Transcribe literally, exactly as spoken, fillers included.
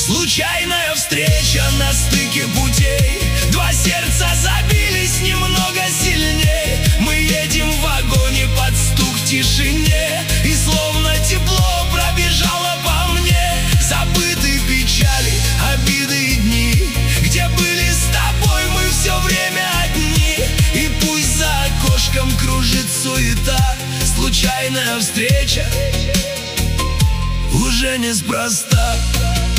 Случайная встреча на стыке путей, два сердца забились немного сильней. Мы едем в вагоне под стук в тишине, и словно тепло пробежало по мне. Забыты печали, обиды и дни, где были с тобой мы все время одни. И пусть за окошком кружит суета, случайная встреча уже неспроста.